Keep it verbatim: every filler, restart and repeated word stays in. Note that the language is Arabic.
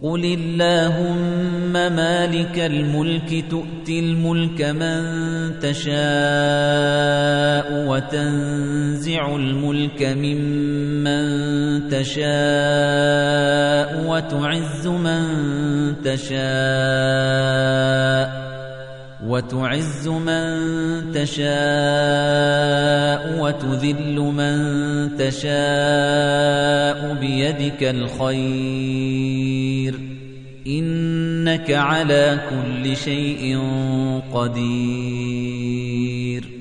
قُلِ اللَّهُمَّ مَالِكَ الْمُلْكِ تُؤْتِي الْمُلْكَ مَن تَشَاءُ وَتَنزِعُ الْمُلْكَ مِمَّن تَشَاءُ وَتُعِزُّ مَن تَشَاءُ وَتُعِزُّ مَن تَشَاءُ وَتُذِلُّ مَن تَشَاءُ بِيَدِكَ الْخَيْرُ إِنَّكَ عَلَى كُلِّ شَيْءٍ قَدِيرٌ